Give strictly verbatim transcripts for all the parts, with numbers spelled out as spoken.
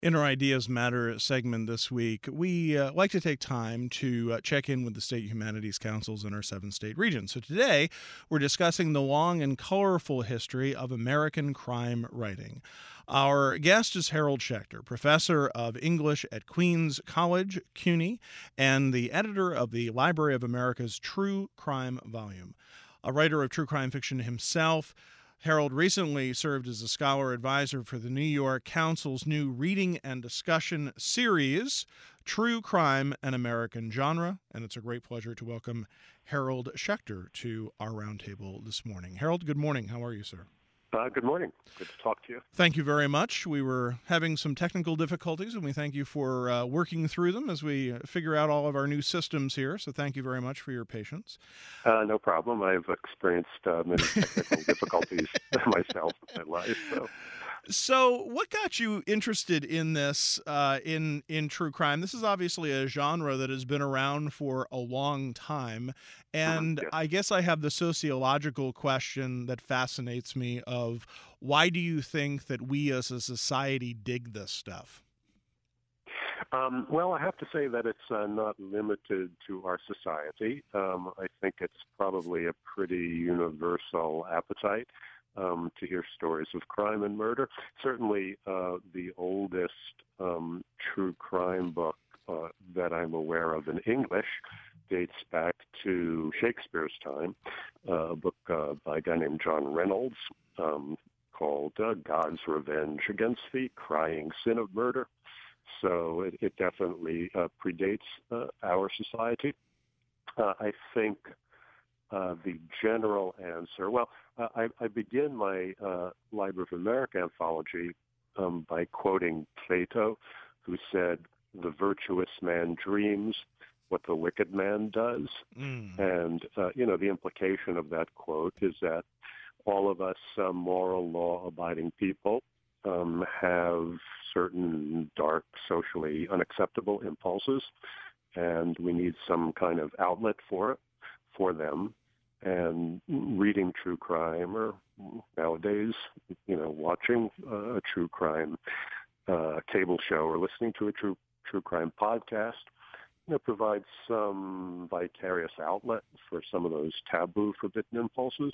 In our Ideas Matter segment this week, we uh, like to take time to uh, check in with the state humanities councils in our seven state region. So today, we're discussing the long and colorful history of American crime writing. Our guest is Harold Schechter, professor of English at Queens College, CUNY, and the editor of the Library of America's True Crime volume. A writer of true crime fiction himself, Harold recently served as a scholar advisor for the New York Council's new reading and discussion series, True Crime: An American Genre, and it's a great pleasure to welcome Harold Schechter to our roundtable this morning. Harold, good morning. How are you, sir? Uh, good morning. Good to talk to you. Thank you very much. We were having some technical difficulties, and we thank you for uh, working through them as we figure out all of our new systems here. So thank you very much for your patience. Uh, no problem. I've experienced uh, many technical difficulties myself in my life. So. So, what got you interested in this, uh, in in true crime? This is obviously a genre that has been around for a long time, and Mhm, yes. I guess I have the sociological question that fascinates me: of why do you think that we as a society dig this stuff? Um, well, I have to say that it's uh, not limited to our society. Um, I think it's probably a pretty universal appetite um, to hear stories of crime and murder. Certainly, uh, the oldest um, true crime book uh, that I'm aware of in English dates back to Shakespeare's time, uh, a book uh, by a guy named John Reynolds um, called uh, God's Revenge Against the Crying Sin of Murder. So it, it definitely uh, predates uh, our society. Uh, I think uh, the general answer, well, uh, I, I begin my uh, Library of America anthology um, by quoting Plato, who said, "The virtuous man dreams what the wicked man does." Mm. And, uh, you know, the implication of that quote is that all of us uh, moral, law-abiding people um, have certain dark, socially unacceptable impulses, and we need some kind of outlet for it, for them. And reading true crime, or nowadays, you know, watching uh, a true crime uh, cable show or listening to a true true crime podcast, you know, provides some vicarious outlet for some of those taboo, forbidden impulses.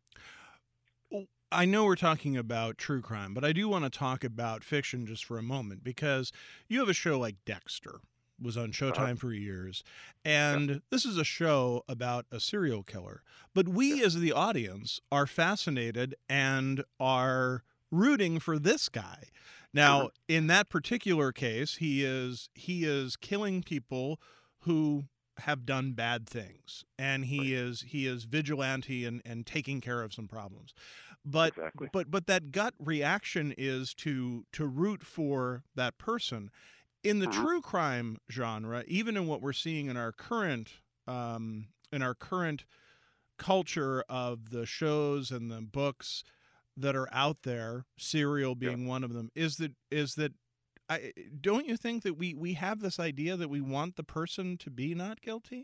I know we're talking about true crime, but I do want to talk about fiction just for a moment, because you have a show like Dexter, was on Uh-huh. Showtime for years, Yeah. and this is a show about a serial killer. But Yeah. we as the audience are fascinated and are rooting for this guy. Mm-hmm. Now, in that particular case, he is he is killing people who have done bad things, and Right. he is he is vigilante and, and taking care of some problems. But Exactly. but but that gut reaction is to to root for that person. In the Mm-hmm. true crime genre, even in what we're seeing in our current um, in our current culture of the shows and the books that are out there, Serial Yeah. being one of them, is that is that I don't you think that we we have this idea that we want the person to be not guilty?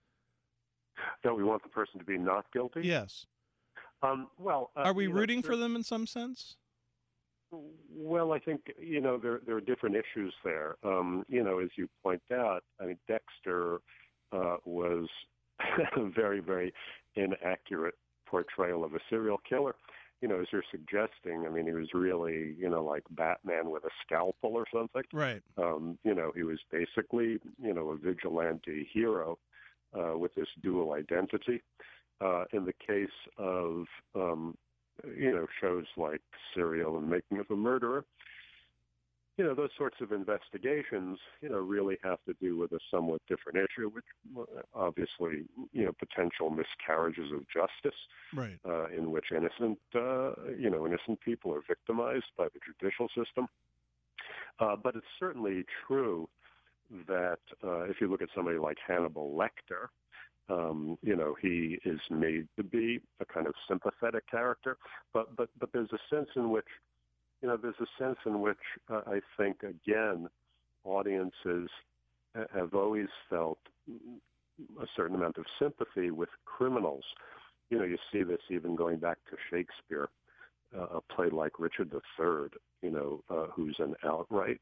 That we want the person to be not guilty. Yes. Um, well, uh, Are we you know, rooting for cer- them in some sense? well, I think you know there there are different issues there. Um, you know, as you point out, I mean, Dexter uh, was a very, very inaccurate portrayal of a serial killer. You know, as you're suggesting, I mean, he was really, you know, like Batman with a scalpel or something. Right. Um, you know, he was basically, you know, a vigilante hero uh, with this dual identity. Uh, in the case of, um, you know, shows like Serial and Making of a Murderer, you know, those sorts of investigations, you know, really have to do with a somewhat different issue, which obviously, you know, potential miscarriages of justice Right. uh, in which innocent, uh, you know, innocent people are victimized by the judicial system. Uh, but it's certainly true that uh, if you look at somebody like Hannibal Lecter, um, you know, he is made to be a kind of sympathetic character, but but but there's a sense in which, you know, there's a sense in which uh, I think again, audiences ha- have always felt a certain amount of sympathy with criminals. You know, you see this even going back to Shakespeare, uh, a play like Richard the Third, you know, uh, who's an outright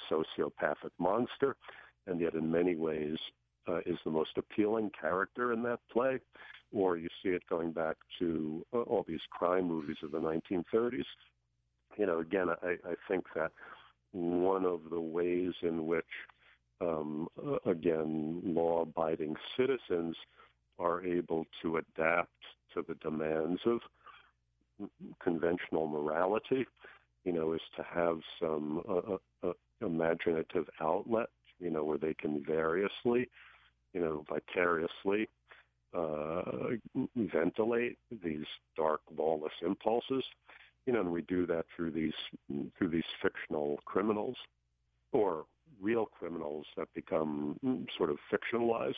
sociopathic monster, and yet in many ways uh, is the most appealing character in that play. Or you see it going back to uh, all these crime movies of the nineteen thirties. You know, again, I, I think that one of the ways in which, um, uh, again, law-abiding citizens are able to adapt to the demands of conventional morality, you know, is to have some uh, uh, imaginative outlet, you know, where they can variously, you know, vicariously uh, ventilate these dark, lawless impulses, you know, and we do that through these through these fictional criminals or real criminals that become sort of fictionalized.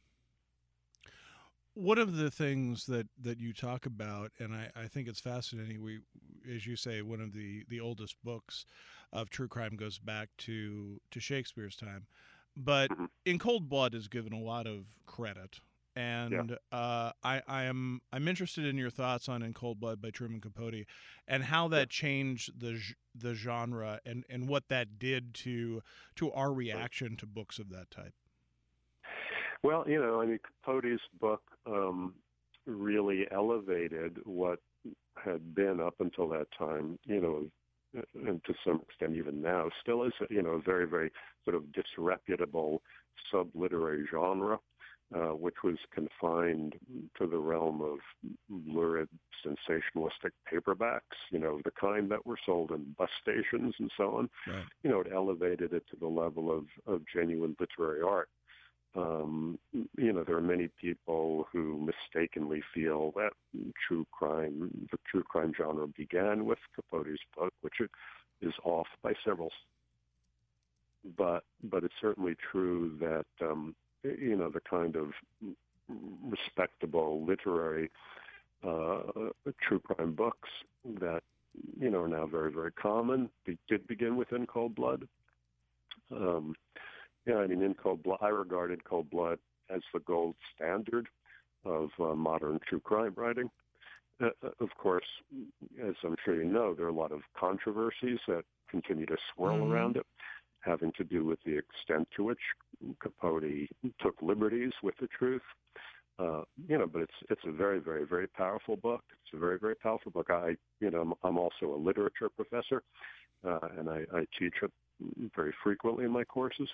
One of the things that, that you talk about, and I, I think it's fascinating, we, as you say, one of the, the oldest books of true crime goes back to, to Shakespeare's time, but Mm-hmm. In Cold Blood is given a lot of credit. And Yeah. uh, I, I am I'm interested in your thoughts on In Cold Blood by Truman Capote, and how that Yeah. changed the the genre, and, and what that did to to our reaction to books of that type. Well, you know, I mean, Capote's book um, really elevated what had been up until that time, you know, and to some extent even now, still is, you know, a very, very sort of disreputable sub-literary genre, uh, which was confined to the realm of lurid, sensationalistic paperbacks, you know, the kind that were sold in bus stations and so on. Right. You know, it elevated it to the level of, of genuine literary art. Um, you know, there are many people who mistakenly feel that true crime, the true crime genre began with Capote's book, which is off by several. But but it's certainly true that um, you know, the kind of respectable literary uh, true crime books that, you know, are now very, very common, they did begin with In Cold Blood. Um, Yeah, I mean, in Cold Blood, I regarded Cold Blood as the gold standard of uh, modern true crime writing. Uh, of course, as I'm sure you know, there are a lot of controversies that continue to swirl Mm-hmm. around it, having to do with the extent to which Capote took liberties with the truth. Uh, you know, but it's it's a very, very, very powerful book. It's a very, very powerful book. I, you know, I'm, I'm also a literature professor, uh, and I, I teach it very frequently in my courses.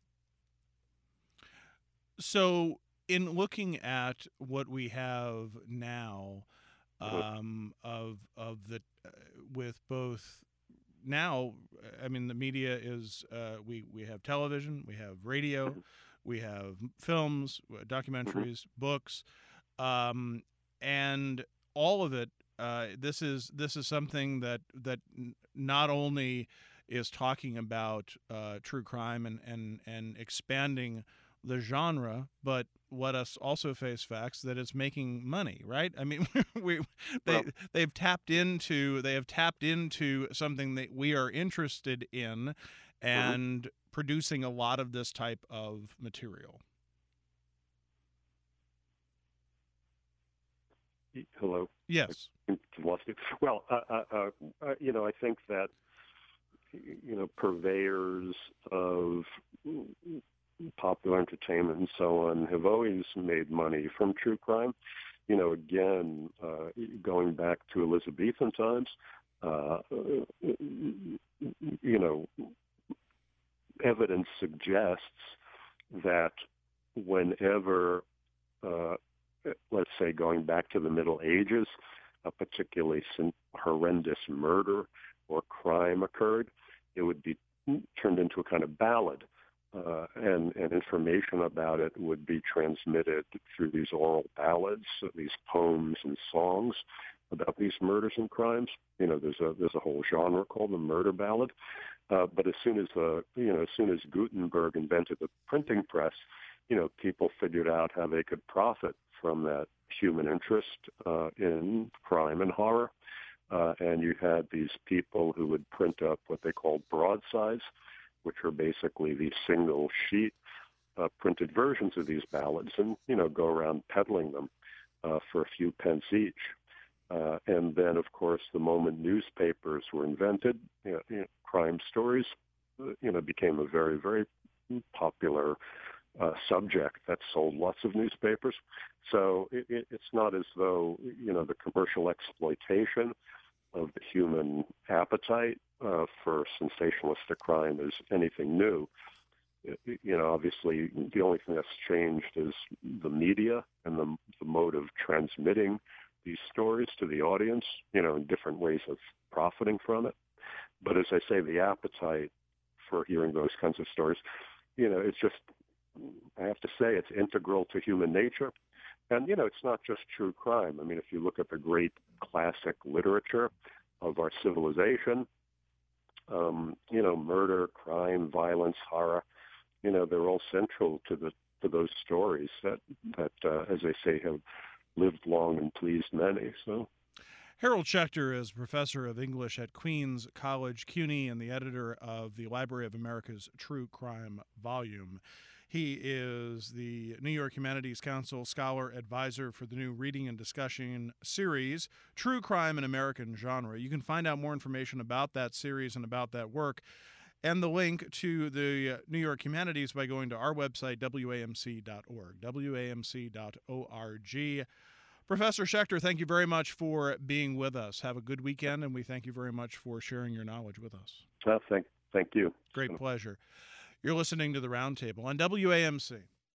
So, in looking at what we have now, um, of of the uh, with both now, I mean, the media is uh, we we have television, we have radio, we have films, documentaries, books, um, and all of it. Uh, this is this is something that that not only is talking about uh, true crime and and and expanding the genre, but let us also face facts that it's making money, right? I mean, we they Well, they've tapped into they have tapped into something that we are interested in, and producing a lot of this type of material. hello. Yes. I lost you. Well, uh, uh, uh, you know, I think that, you know, purveyors of popular entertainment and so on have always made money from true crime. You know, again, uh, going back to Elizabethan times, uh, you know, evidence suggests that whenever, uh, let's say going back to the Middle Ages, a particularly horrendous murder or crime occurred, it would be turned into a kind of ballad. Uh, and, and information about it would be transmitted through these oral ballads, these poems and songs about these murders and crimes. You know, there's a there's a whole genre called the murder ballad. Uh, but as soon as uh, you know, as soon as Gutenberg invented the printing press, you know, people figured out how they could profit from that human interest uh, in crime and horror. Uh, and you had these people who would print up what they called broadsides, which are basically these single sheet uh, printed versions of these ballads, and, you know, go around peddling them uh, for a few pence each. Uh, and then, of course, the moment newspapers were invented, you know, you know, crime stories you know, became a very, very popular uh, subject that sold lots of newspapers. So it, it, it's not as though, you know, the commercial exploitation of the human appetite uh, for sensationalistic crime is anything new. It, you know, obviously, the only thing that's changed is the media and the, the mode of transmitting these stories to the audience, you know, in different ways of profiting from it. But as I say, the appetite for hearing those kinds of stories, you know, it's just, I have to say, it's integral to human nature. And, you know, it's not just true crime. I mean, if you look at the great classic literature of our civilization, um, you know, murder, crime, violence, horror, you know, they're all central to the to those stories that, that uh, as I say, have lived long and pleased many. So, Harold Schechter is professor of English at Queens College, CUNY, and the editor of the Library of America's True Crime volume. He is the New York Humanities Council Scholar Advisor for the new reading and discussion series, True Crime in American Genre. You can find out more information about that series and about that work and the link to the New York Humanities by going to our website, W A M C dot org, W A M C dot org. Professor Schechter, thank you very much for being with us. Have a good weekend, and we thank you very much for sharing your knowledge with us. Well, thank, thank you. Great pleasure. You're listening to The Roundtable on W A M C.